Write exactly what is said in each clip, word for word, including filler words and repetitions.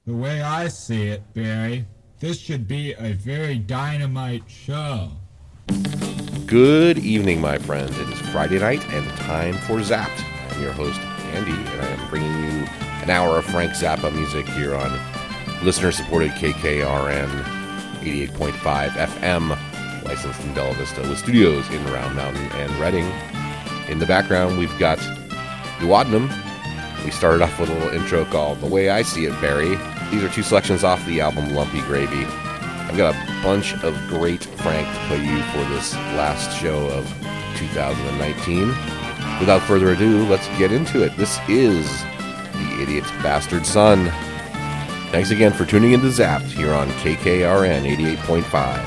The way I see it, Barry, this should be a very dynamite show. Good evening, my friends. It is Friday night and time for Zapped. I'm your host, Andy, and I am bringing you an hour of Frank Zappa music here on listener-supported K K R N eighty-eight point five F M, licensed in Bella Vista, with studios in Round Mountain and Reading. In the background, we've got Duodenum. We started off with a little intro called The Way I See It, Barry. These are two selections off the album Lumpy Gravy. I've got a bunch of great Frank to play you for this last show of two thousand nineteen. Without further ado, let's get into it. This is The Idiot's Bastard Son. Thanks again for tuning into Zapped here on K K R N eighty-eight point five.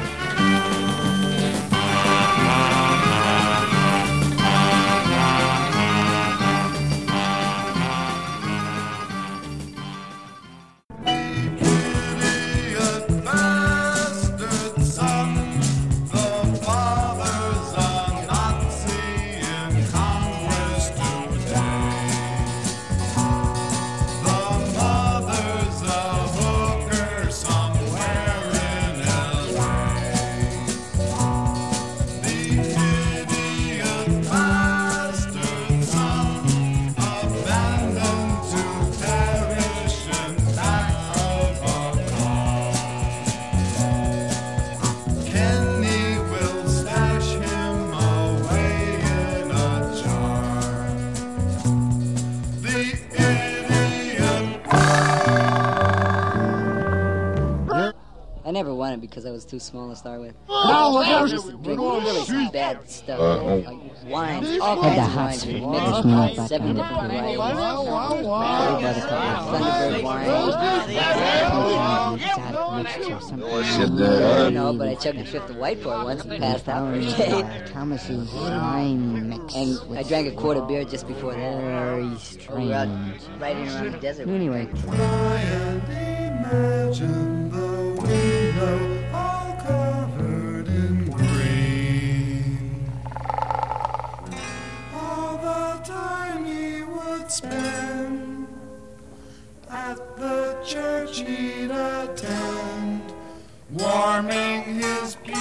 Because I was too small to start with. I used to drink really bad stuff, like, like wines, all kinds of wines, mixed with seven different varieties. Thunderbird wine. I don't know, but I chugged a fifth of white for it once and passed out for a day. Thomas's wine mix. And I drank a quart of beer just before that. Very strange. We were out riding around the desert. Anyway. Try and imagine the window all covered in green. All the time he would spend at the church he'd attend, warming his pew.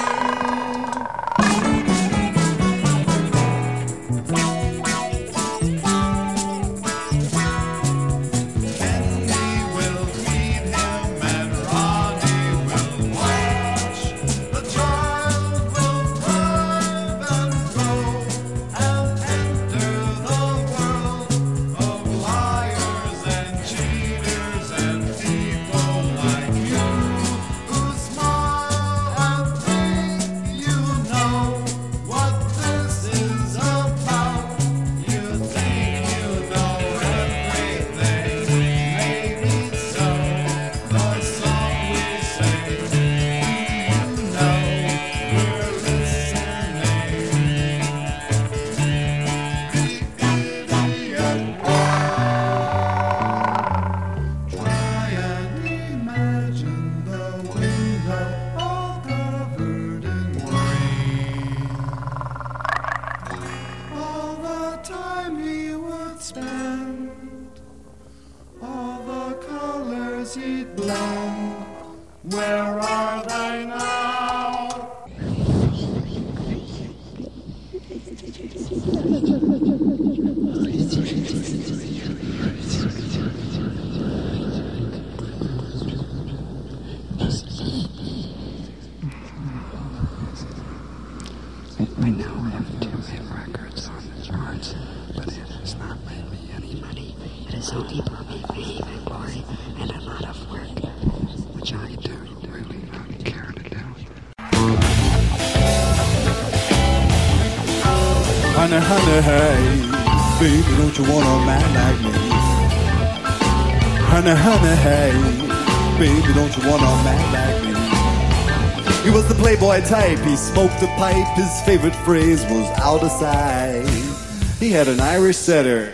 I know I have two hit records on the charts, but it has not made me any money. It has only brought me fame and glory and a lot of work, which I do really not care to do. Honey, honey, hey, baby, don't you want a man like me? Honey, honey, hey, baby, don't you want a man like me? He was the playboy type, he smoked a pipe, his favorite phrase was out of sight. He had an Irish setter.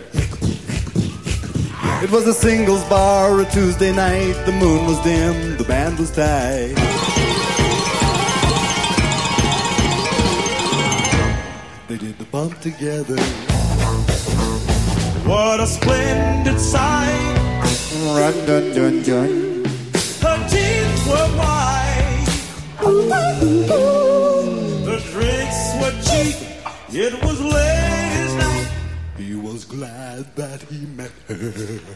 It was a singles bar, a Tuesday night, the moon was dim, the band was tight. They did the bump together. What a splendid sight. Run, dun, dun, dun. The drinks were cheap, it was late as night. He was glad that he met her.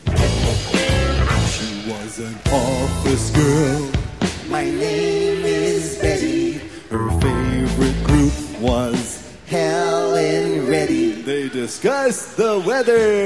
She was an office girl. My name is Betty. Her favorite group was Helen Reddy. They discussed the weather.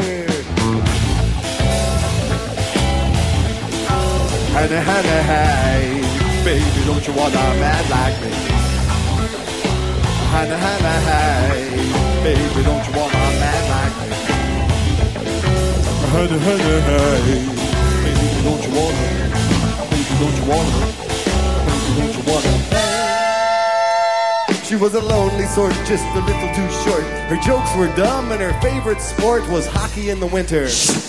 Honey, honey, hey, baby, don't you want a man like me? Honey, honey, hey, baby, don't you want a man like me? Honey, honey, hey, baby, don't you want a, baby, don't you want a, baby, don't you want a. She was a lonely sort, just a little too short. Her jokes were dumb and her favorite sport was hockey in the winter.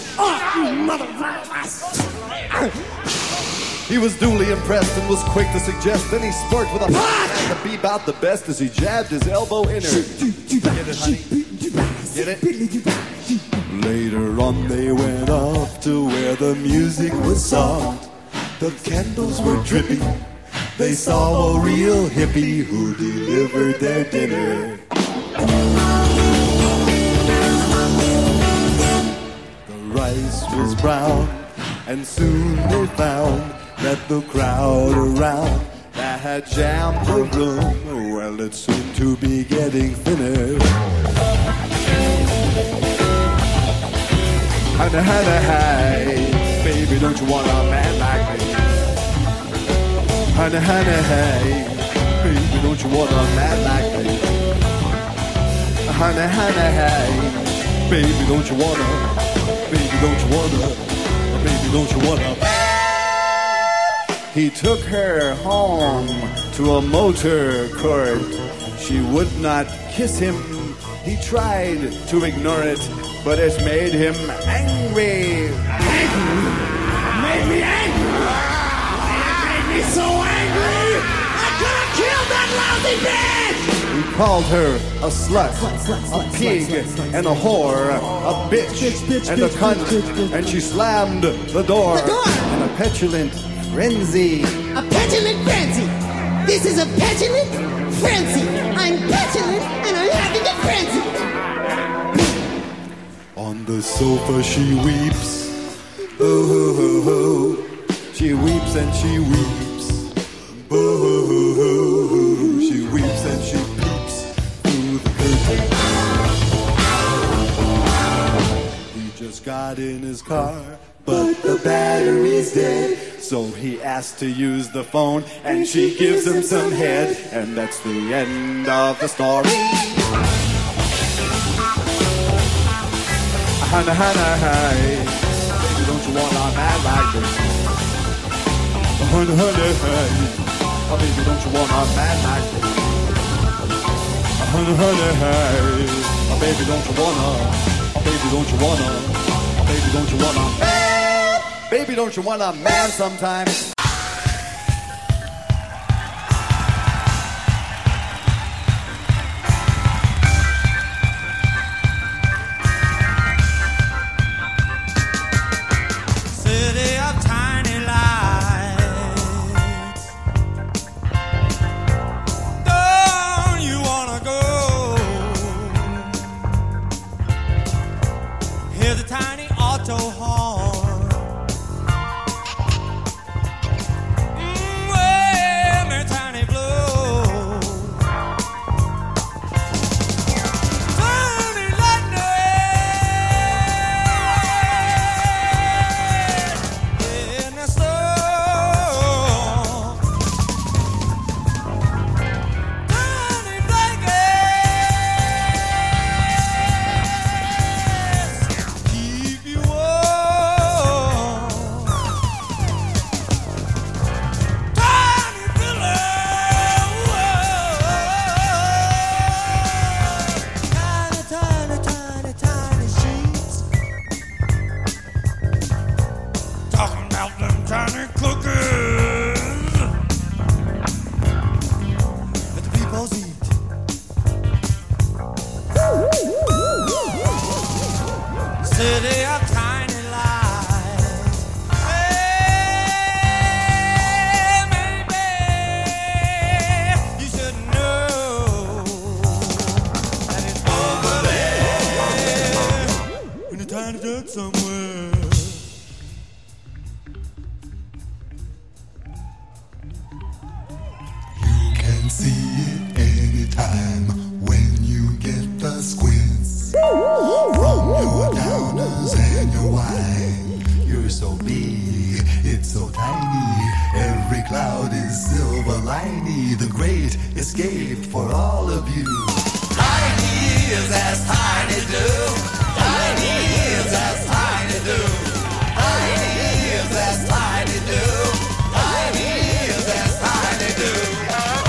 He was duly impressed and was quick to suggest any sport with a and to be about the best as he jabbed his elbow in her. Get it, honey? Get it? Later on they went off to where the music was soft. The candles were dripping. They saw a real hippie who delivered their dinner. The rice was brown, and soon they found that the crowd around that had jammed the room, well, it seemed to be getting thinner. Honey, honey, hey, baby, don't you want a man like me? Honey, honey, hey, baby, don't you want a man like me? Honey, honey, hey, baby, don't you wanna, baby, don't you wanna, baby, don't you wanna. He took her home to a motor court. She would not kiss him. He tried to ignore it, but it made him angry. Angry? Made me angry? So angry, I could have killed that lousy bitch! He called her a slut, a pig, and a whore, a bitch, and a cunt, and she slammed the door in a petulant frenzy. A petulant frenzy! This is a petulant frenzy! I'm petulant and I'm having a frenzy! On the sofa she weeps, boo-hoo-hoo-hoo. She weeps and she weeps, boo-hoo-hoo-hoo. She weeps and she peeps through the curtain. He just got in his car, but the battery's dead. So he asked to use the phone, and she gives him some head, and that's the end of the story. Honey, honey, hey, baby, don't you want a man like this? Honey, honey, hey, oh, baby, don't you want a man like this? Honey, honey, hey, oh, baby, don't you wanna, oh, baby, don't you wanna, oh, baby, don't you wanna, man? Baby, don't you want a man sometimes? can see it anytime when you get the squints. From your downers and your wine, you're so big, it's so tiny. Every cloud is silver liney. The great escape for all of you. Tiny is as tiny do. Tiny is as tiny do. Tiny is as tiny do. Tiny is as tiny do.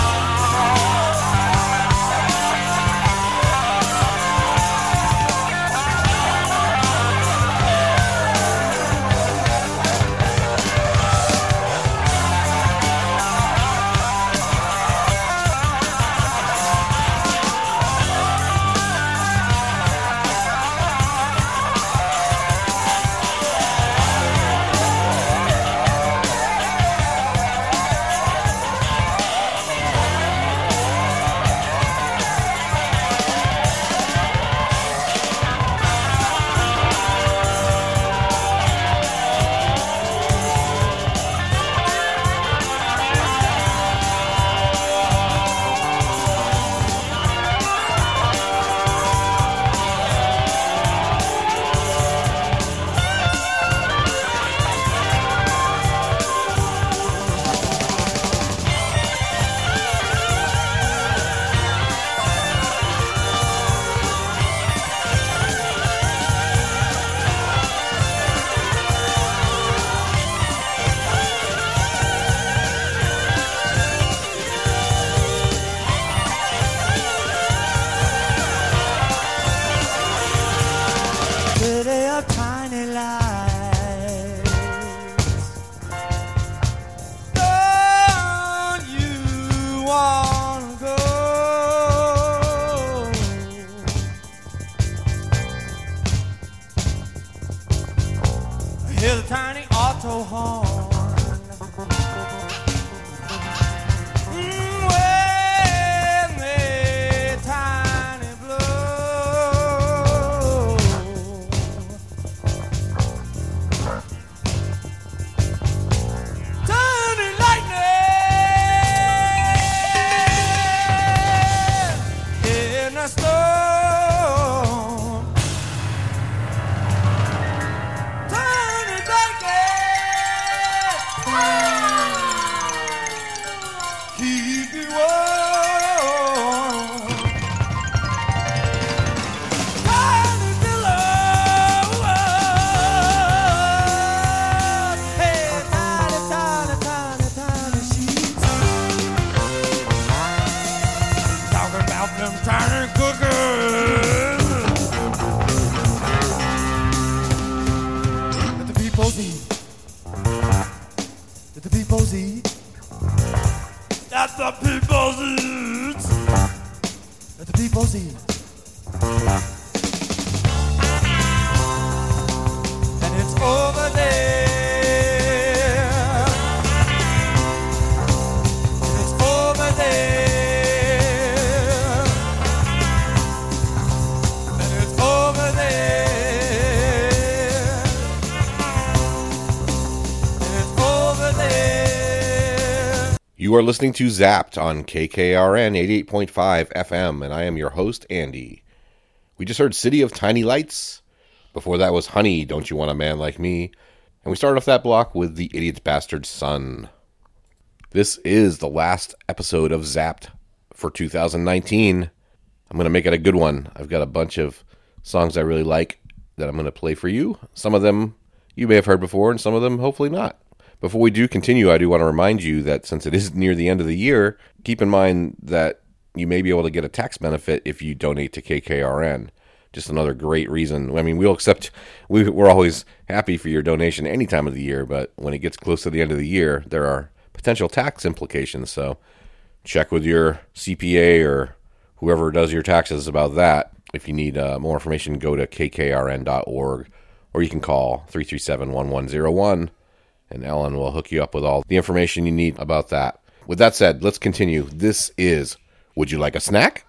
You are listening to Zapped on K K R N eighty-eight point five F M, and I am your host, Andy. We just heard City of Tiny Lights. Before that was Honey, Don't You Want a Man Like Me? And we started off that block with The Idiot's Bastard Son. This is the last episode of Zapped for two thousand nineteen. I'm going to make it a good one. I've got a bunch of songs I really like that I'm going to play for you. Some of them you may have heard before, and some of them hopefully not. Before we do continue, I do want to remind you that since it is near the end of the year, keep in mind that you may be able to get a tax benefit if you donate to K K R N. Just another great reason. I mean, we'll accept, we, we're always happy for your donation any time of the year, but when it gets close to the end of the year, there are potential tax implications. So check with your C P A or whoever does your taxes about that. If you need uh, more information, go to k k r n dot org, or you can call three three seven, one one zero one. And Ellen will hook you up with all the information you need about that. With that said, let's continue. This is Would You Like a Snack?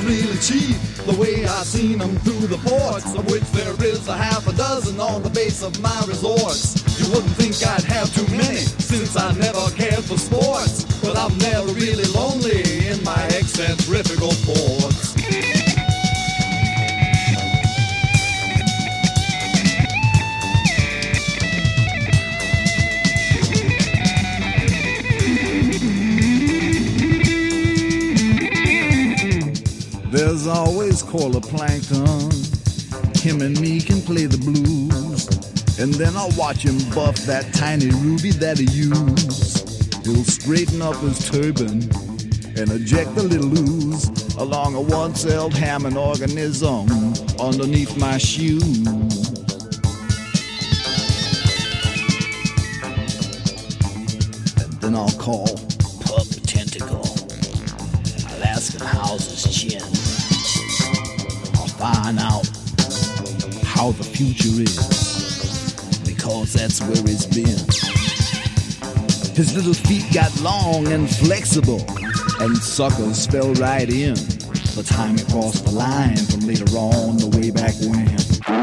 really cheap. The way I seen them through the ports, of which there is a half a dozen on the base of my resorts. You wouldn't think I'd have too many, since I never cared for sports. But I'm never really lonely in my eccentrical ports. There's always Cola Plankton. Him and me can play the blues. And then I'll watch him buff that tiny ruby that he used. He'll straighten up his turban and eject the little ooze along a one-celled Hammond organism underneath my shoe. And then I'll call Pup Tentacle. I'll ask him how's his chin. I'll find out how the future is, because that's where it's been. His little feet got long and flexible, and suckers fell right in the time he crossed the line from later on the way back when.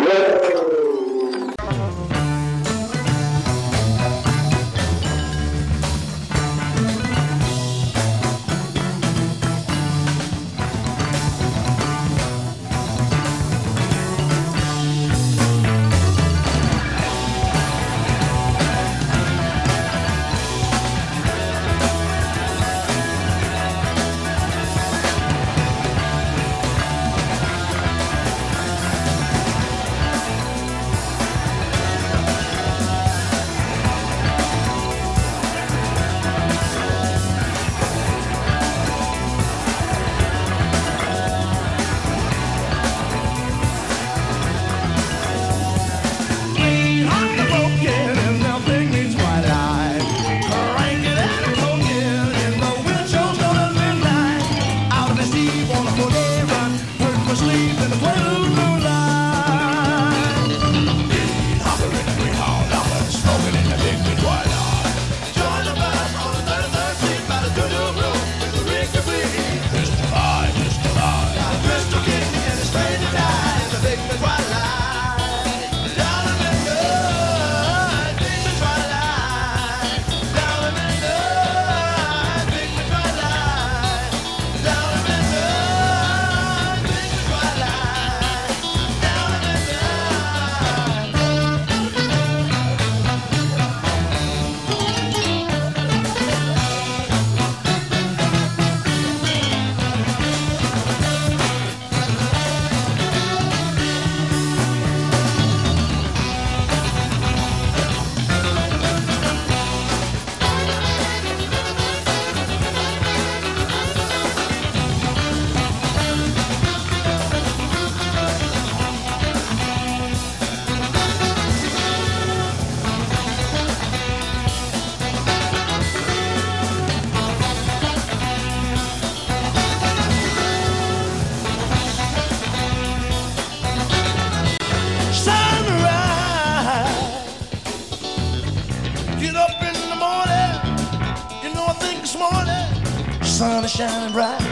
Sun is shining bright.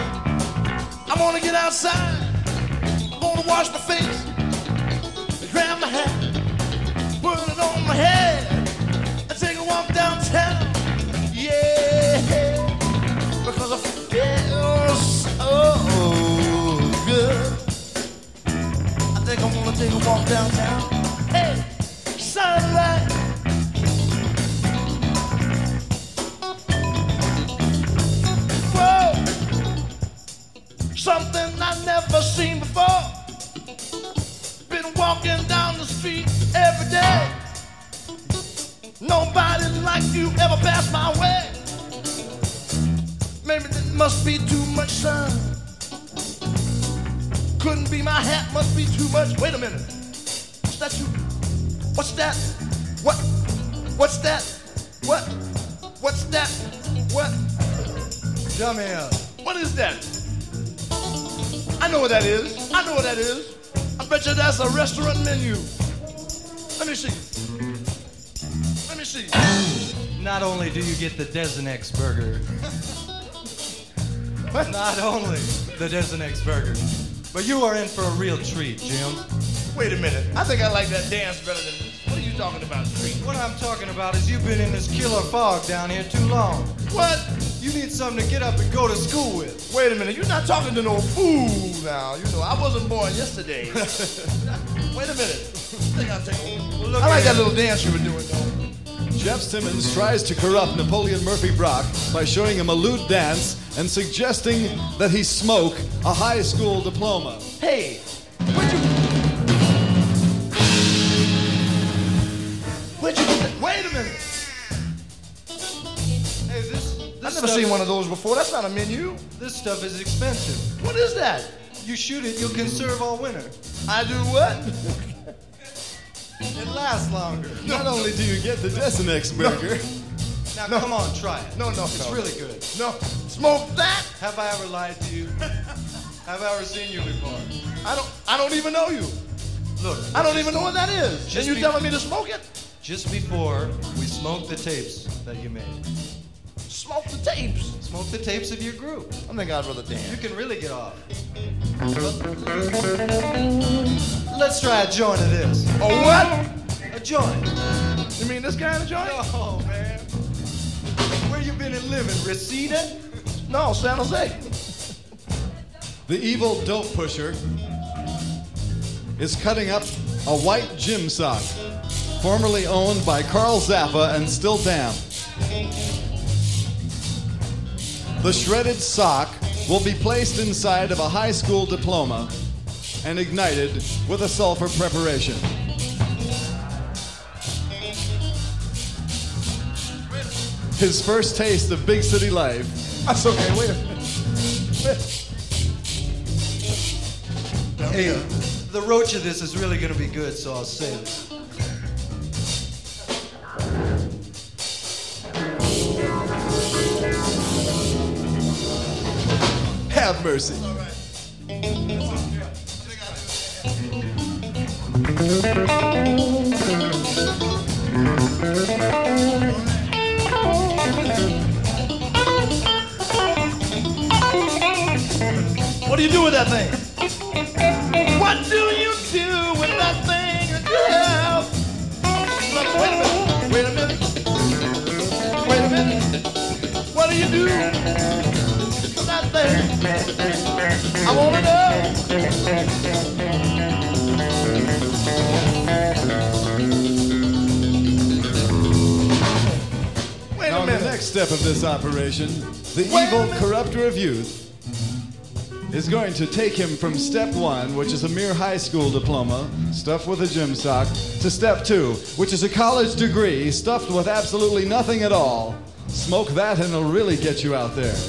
I'm gonna get outside. I'm gonna wash my face, grab my hat, put it on my head, and take a walk downtown. Yeah, because I feel so good. I think I'm gonna take a walk downtown. Hey, sunlight. Something I've never seen before. Been walking down the street every day. Nobody like you ever passed my way. Maybe it must be too much sun. Couldn't be my hat, must be too much. Wait a minute. What's that you? What's that? What? What's that? What? What's that? What? Dumbass. What is that? I know what that is. I know what that is. I bet you that's a restaurant menu. Let me see. Let me see. Not only do you get the Desenex burger, Not only the Desenex burger, but you are in for a real treat, Jim. Wait a minute. I think I like that dance better than this. What are you talking about, treat? What I'm talking about is you've been in this killer fog down here too long. What? You need something to get up and go to school with. Wait a minute. You're not talking to no fool now. You know, I wasn't born yesterday. Wait a minute. I think I'll take a Well, look I like at that little dance you were doing, though. Jeff Simmons tries to corrupt Napoleon Murphy Brock by showing him a lewd dance and suggesting that he smoke a high school diploma. Hey, where'd you... Where'd you get that? Wait a minute. Hey, this, this I've never stuff- seen one of those before. That's not a menu. This stuff is expensive. What is that? You shoot it, you'll conserve all winter. I do what? It lasts longer. Not only do you get the Desenex burger, Now, No. come on, try it. No, no, It's no. really good. No. Smoke that? Have I ever lied to you? Have I ever seen you before? I don't I don't even know you. Look, I don't even know what that is. Just And you be- telling me to smoke it? just before we smoked the tapes that you made. Smoke the tapes. Smoke the tapes of your group. I think I'd rather dance. You can really get off. Let's try a joint of this. Oh, what? A joint. You mean this kind of joint? Oh, man. Where you been and living? Reseda? No, San Jose. the evil dope pusher is cutting up a white gym sock, formerly owned by Carl Zappa and still damp. The shredded sock will be placed inside of a high school diploma and ignited with a sulfur preparation. His first taste of big city life. That's okay, wait a minute. Hey, the roach of this is really going to be good, so I'll save it. Have mercy. What do you do with that thing? What do you do with that thing that you have? Look, wait a minute. Wait a minute. Wait a minute. What do you do with that thing? I want to know. Wait Now, a in the minute. next step of this operation, the Wait a evil minute. corrupter of youth is going to take him from step one, which is a mere high school diploma, stuffed with a gym sock, to step two, which is a college degree, stuffed with absolutely nothing at all. Smoke that and it'll really get you out there.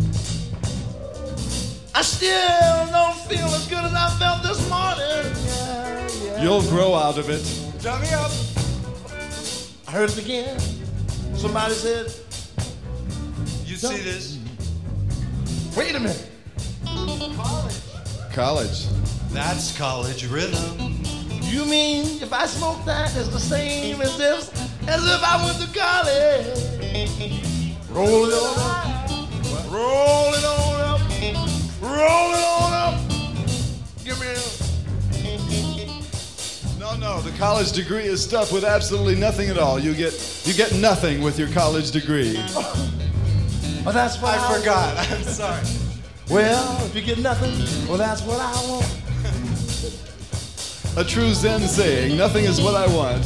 I still don't feel as good as I felt this morning. Yeah, yeah. You'll grow out of it. Turn me up. I heard it again. Somebody said, You see this? wait a minute. College. That's college rhythm. You mean if I smoke that, it's the same as this, as if I went to college? Roll it on up. Roll it on up. Roll it on up. Give me a... No, no, the college degree is stuffed with absolutely nothing at all. You get you get nothing with your college degree. Oh, that's what I, I forgot. I'm sorry. Well, if you get nothing, well, that's what I want. A true Zen saying, nothing is what I want.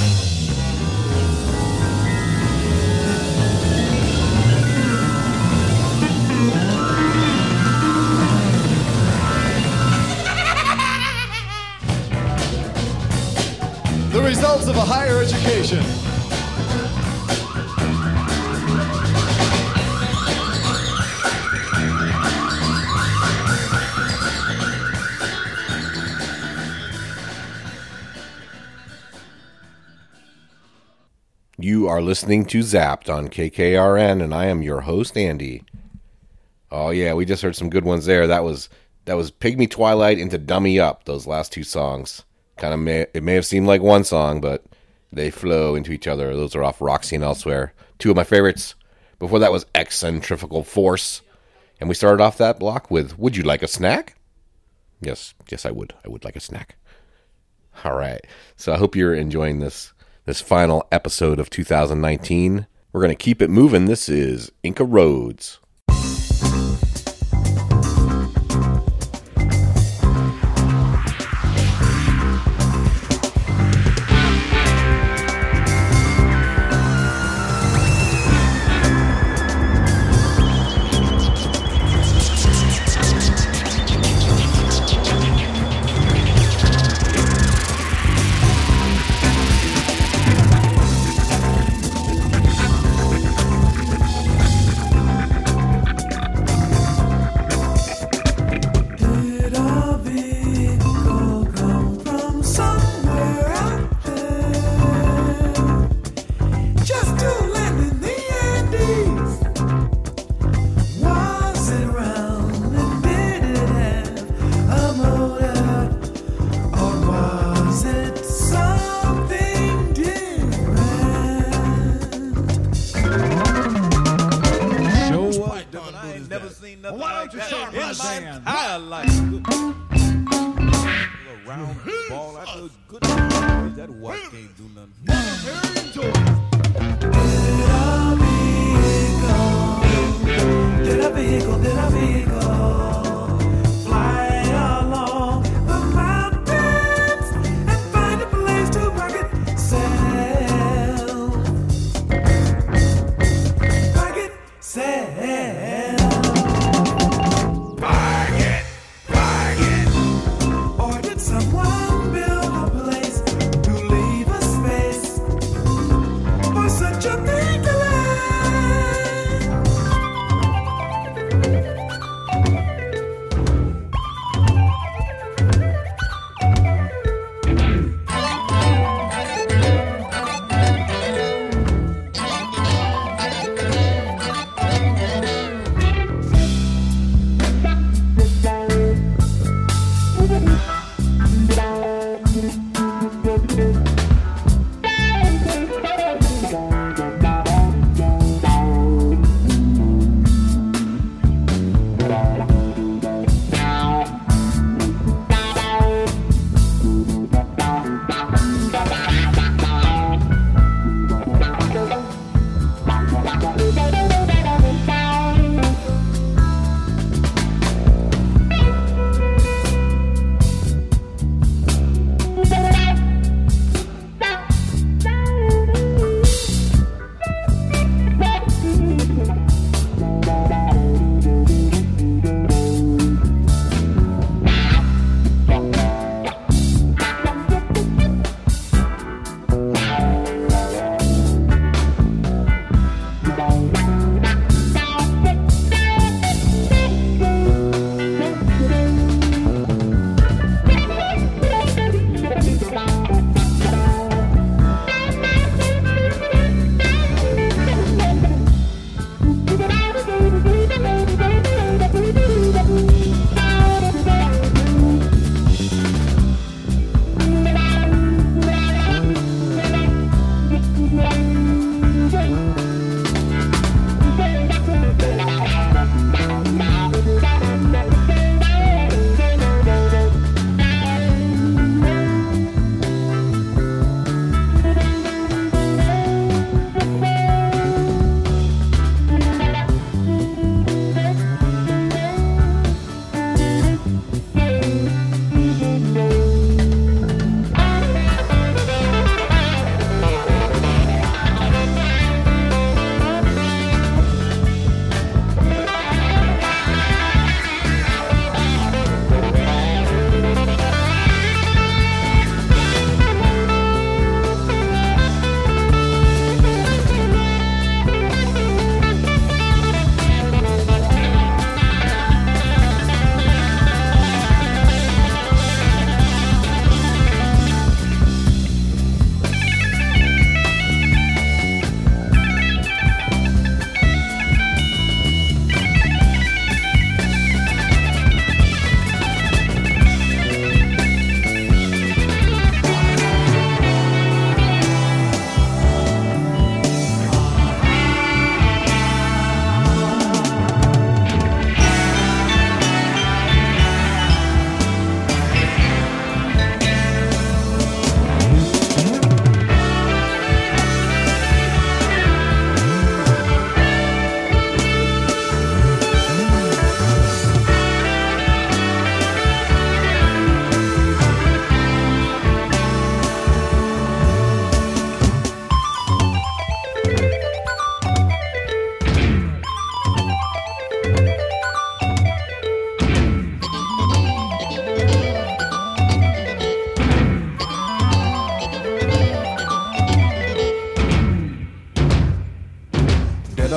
The results of a higher education. You are listening to Zapped on K K R N, and I am your host, Andy. Oh yeah, we just heard some good ones there. That was that was Pygmy Twilight into Dummy Up. Those last two songs, kind of may it may have seemed like one song, but they flow into each other. Those are off Roxy and Elsewhere. Two of my favorites. Before that was Eccentrical Force And we started off that block with Would You Like a Snack? Yes, yes, I would. I would like a snack. All right. So I hope you're enjoying this this final episode of two thousand nineteen. We're going to keep it moving. This is Inca Roads.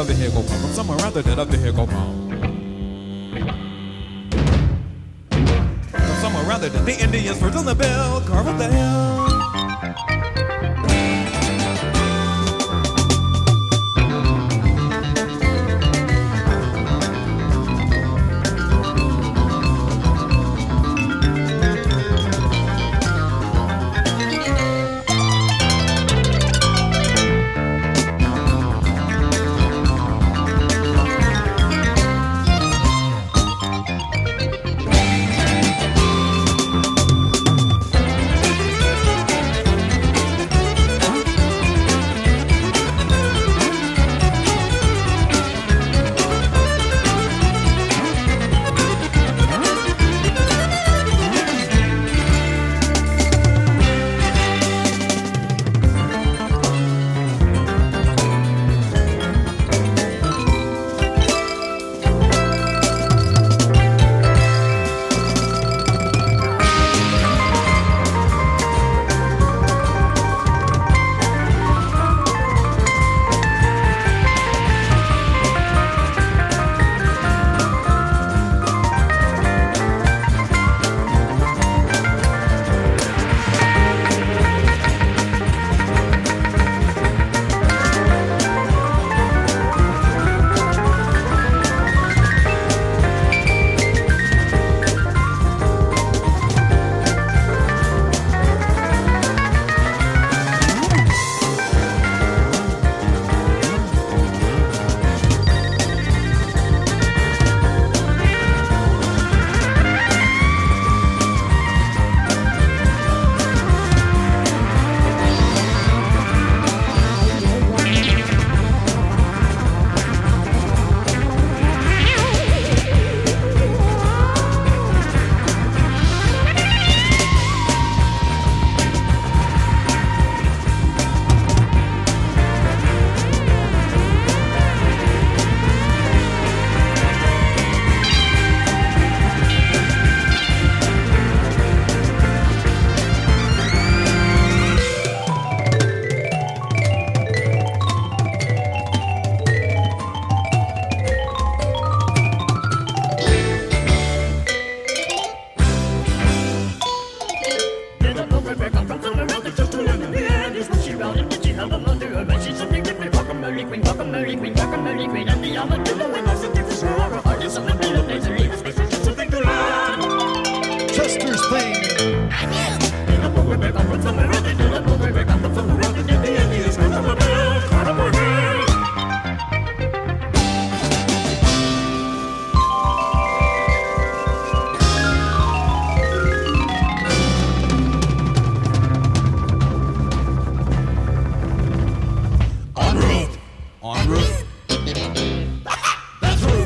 the hill go bum. From somewhere around there, up the hill go bum. From somewhere around there, the Indians first on the bell, carve up the hill. Chester's thing. En route. En route. That's route.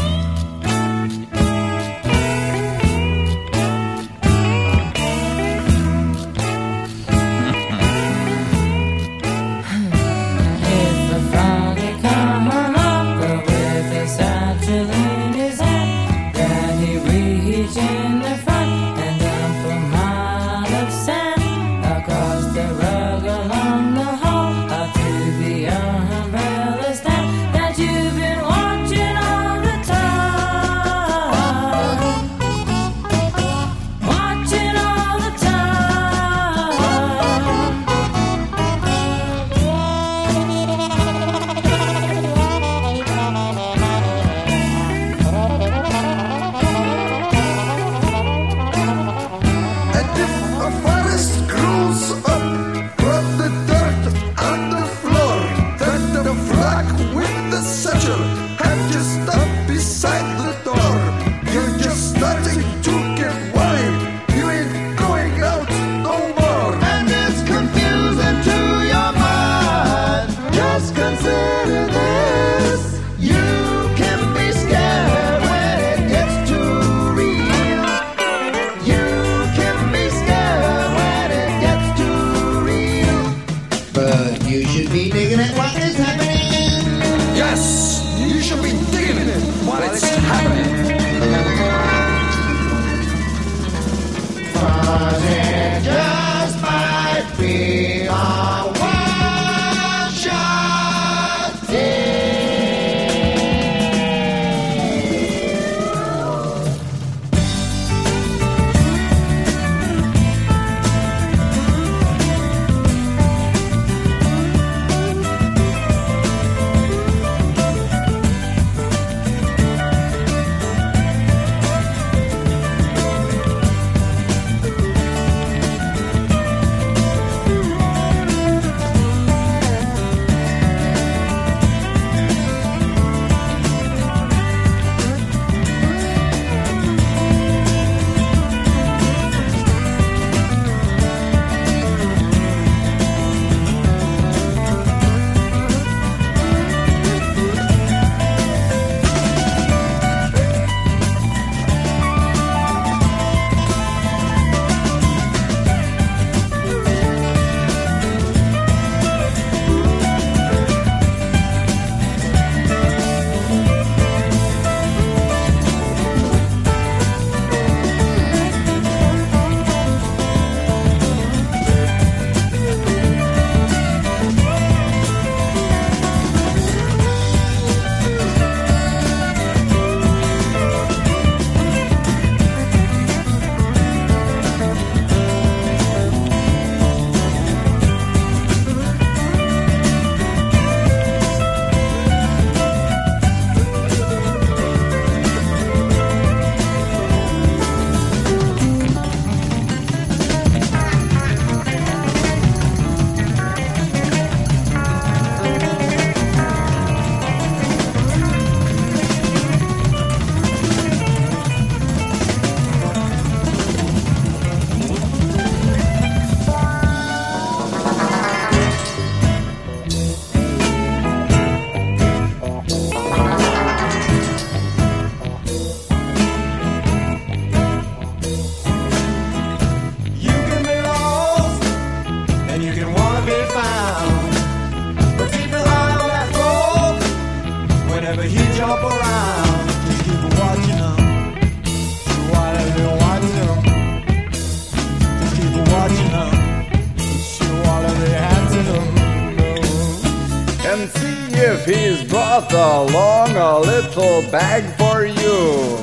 If a froggy come along with a satchel in his hand, then he reach in the front and dump a mile of sand across the rug along the hall up to the umbrella stand that you've been watching all the time, watching all the And if a forest grows up from the dirt on the floor, then the flock with the satchel have to stop beside the door. You're just starting to get worried. You ain't going out no more. And it's confusing to your mind. Just consider this. You can be scared when it gets too real. You can be scared when it gets too real. But you should be digging at what is happening. Yes, you should be digging it while it's happening. But it just might be a one-shot thing. if he's brought along a little bag for you.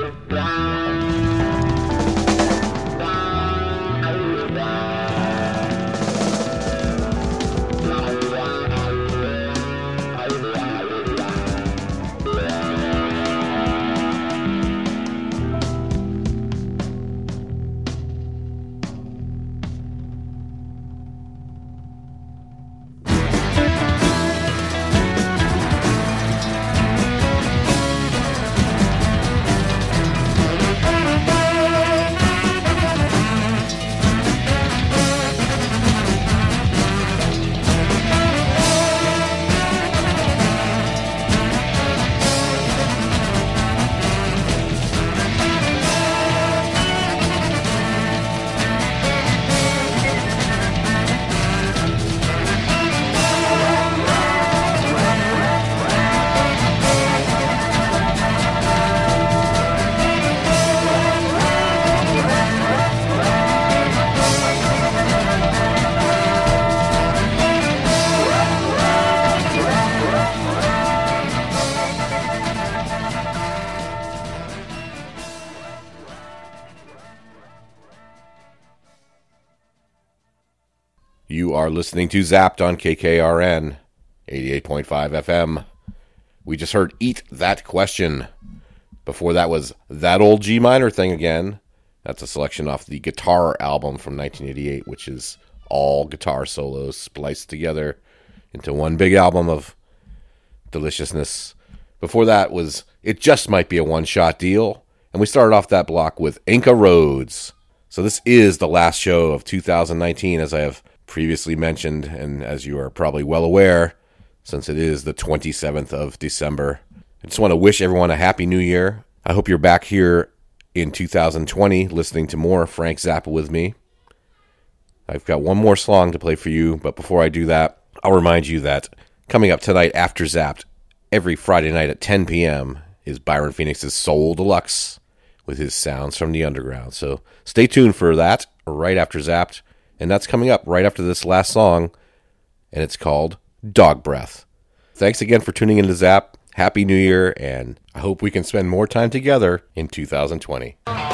You are listening to Zapped on K K R N, eighty-eight point five F M. We just heard Eat That Question. Before that was That Old G Minor Thing Again. That's a selection off the Guitar album from nineteen eighty-eight, which is all guitar solos spliced together into one big album of deliciousness. Before that was It Just Might Be a One-Shot Deal. And we started off that block with Inca Roads. So this is the last show of two thousand nineteen, as I have previously mentioned, and as you are probably well aware, since it is the twenty-seventh of December. I just want to wish everyone a happy new year. I hope you're back here in two thousand twenty listening to more Frank Zappa with me. I've got one more song to play for you, but before I do that, I'll remind you that coming up tonight after Zapped, every Friday night at ten p.m., is Byron Phoenix's Soul Deluxe with his Sounds from the Underground. So stay tuned for that right after Zapped. And that's coming up right after this last song, and it's called Dog Breath. Thanks again for tuning in to Zap. Happy New Year, and I hope we can spend more time together in two thousand twenty.